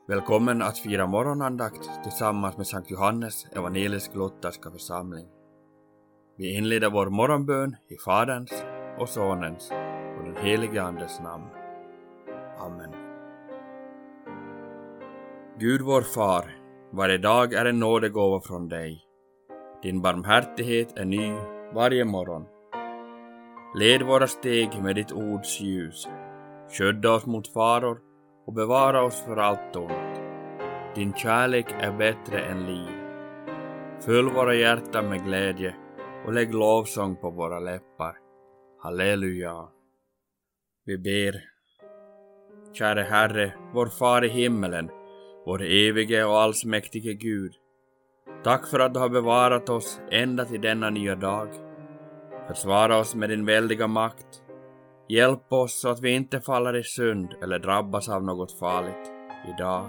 Välkommen att fira morgonandakt tillsammans med Sankt Johannes evangelisk-lutherska församling. Vi inleder vår morgonbön i Faderns och Sonens och den helige Andes namn. Amen. Gud vår far, varje dag är en nådegåva från dig. Din barmhärtighet är ny varje morgon. Led våra steg med ditt ords ljus. Skydda oss mot faror och bevara oss för allt ont. Din kärlek är bättre än liv. Fyll våra hjärtan med glädje och lägg lovsång på våra läppar. Halleluja. Vi ber. Käre Herre, vår far i himmelen, vår evige och allsmäktige Gud. Tack för att du har bevarat oss ända till denna nya dag. Försvara oss med din väldiga makt. Hjälp oss så att vi inte faller i synd eller drabbas av något farligt idag.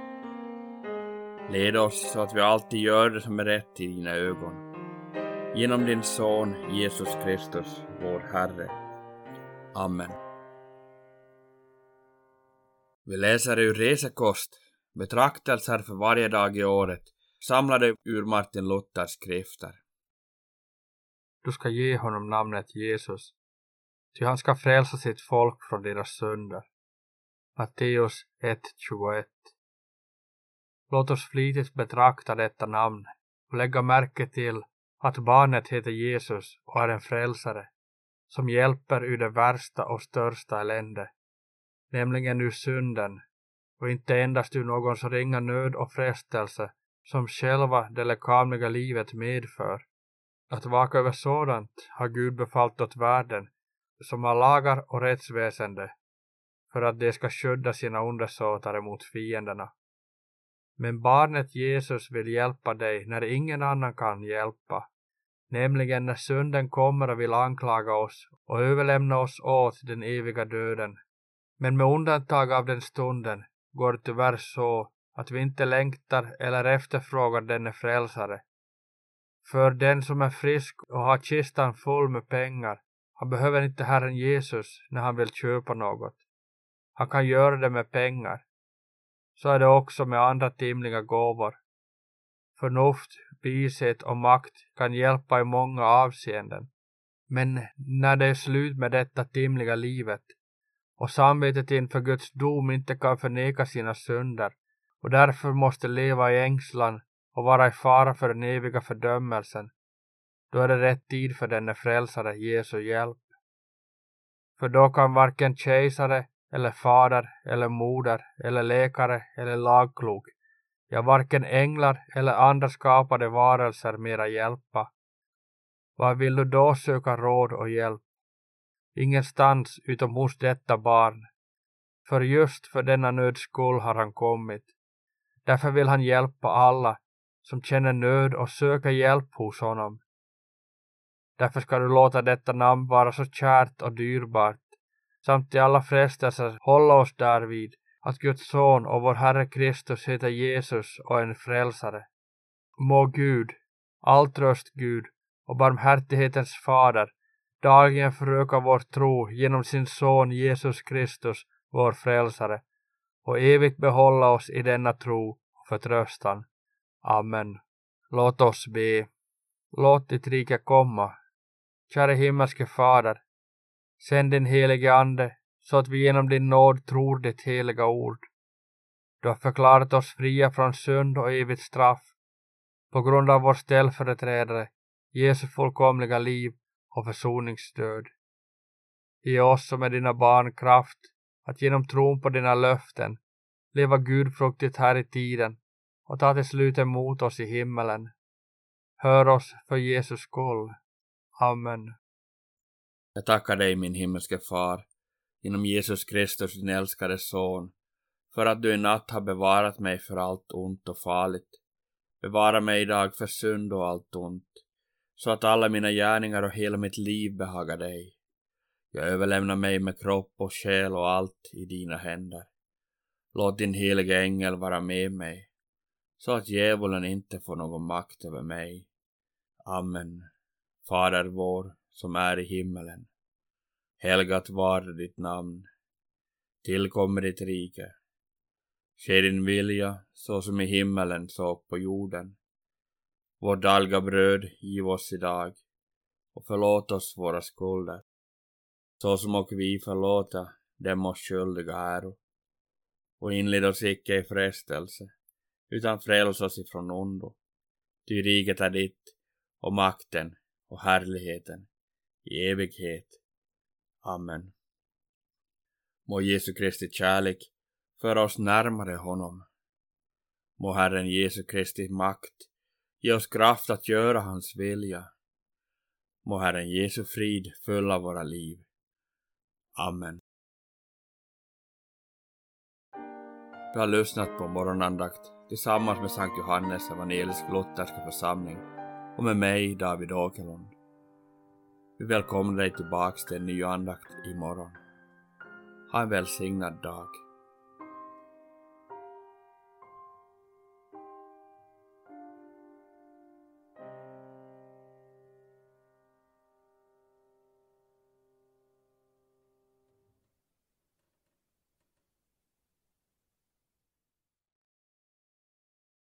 Led oss så att vi alltid gör det som är rätt i dina ögon. Genom din son Jesus Kristus, vår Herre. Amen. Vi läser ur Resekost, betraktelser för varje dag i året, samlade ur Martin Luthers skrifter. Du ska ge honom namnet Jesus, ty han ska frälsa sitt folk från deras synder. Matteus 1:21. Låt oss flitigt betrakta detta namn och lägga märke till att barnet heter Jesus och är en frälsare, som hjälper ur det värsta och största elände, nämligen ur synden, och inte endast ur någon så ringa nöd och frestelse som själva det lekamliga livet medför. Att vaka över sådant har Gud befallt åt världen, som har lagar och rättsväsende, för att de ska skydda sina undersåtare mot fienderna. Men barnet Jesus vill hjälpa dig när ingen annan kan hjälpa, nämligen när synden kommer och vill anklaga oss och överlämna oss åt den eviga döden. Men med undantag av den stunden går det tyvärr så att vi inte längtar eller efterfrågar denne frälsare. För den som är frisk och har kistan full med pengar, han behöver inte Herren Jesus när han vill köpa något. Han kan göra det med pengar. Så är det också med andra timliga gåvor. Förnuft, vishet och makt kan hjälpa i många avseenden. Men när det är slut med detta timliga livet och samvetet inför Guds dom inte kan förneka sina synder och därför måste leva i ängslan och vara i fara för den eviga fördömelsen, då är det rätt tid för denne frälsare Jesu hjälp. För då kan varken kejsare eller fader eller moder eller läkare eller lagklok, ja varken änglar eller andra skapade varelser mera hjälpa. Var vill du då söka råd och hjälp? Ingenstans utom hos detta barn. För just för denna nöds skull har han kommit. Därför vill han hjälpa alla som känner nöd och söka hjälp hos honom. Därför ska du låta detta namn vara så kärt och dyrbart, samt i alla frestelser hålla oss därvid att Guds son och vår Herre Kristus heter Jesus och en frälsare. Må Gud, alltröst Gud och barmhärtighetens fader, dagligen föröka vår tro genom sin son Jesus Kristus, vår frälsare, och evigt behålla oss i denna tro och förtröstan. Amen. Låt oss be. Låt ditt rike komma. Käre himmelske Fader, sänd din helige Ande så att vi genom din nåd tror ditt heliga ord. Du har förklarat oss fria från synd och evigt straff på grund av vår ställföreträdare, Jesu fullkomliga liv och försoningsstöd. Ge oss som är dina barn kraft att genom tron på dina löften leva gudfruktigt här i tiden och ta till slut emot oss i himmelen. Hör oss för Jesus skull. Amen. Jag tackar dig, min himmelske far, genom Jesus Kristus, din älskade son, för att du i natt har bevarat mig för allt ont och farligt. Bevara mig idag för synd och allt ont, så att alla mina gärningar och hela mitt liv behagar dig. Jag överlämnar mig med kropp och själ och allt i dina händer. Låt din heliga ängel vara med mig, så att djävulen inte får någon makt över mig. Amen. Fader vår, som är i himmelen. Helgat var ditt namn. Tillkommer ditt rike. Ske din vilja så som i himmelen så på jorden. Vårt dagliga bröd giv oss idag och förlåt oss våra skulder, så som och vi förlåta dem oss skyldiga äro. Och inled oss icke i frestelse, utan fräls oss ifrån ondo. Ty riket är ditt, och makten och härligheten i evighet. Amen. Må Jesu Kristi kärlek föra oss närmare honom. Må Herren Jesu Kristi makt ge oss kraft att göra hans vilja. Må Herren Jesu frid fylla våra liv. Amen. Du har lyssnat på morgonandakt tillsammans med Sankt Johannes evangelisk-lutherska församling och med mig, David Åkerlund. Vi välkomnar dig tillbaks till en ny andakt imorgon. Ha en välsignad dag.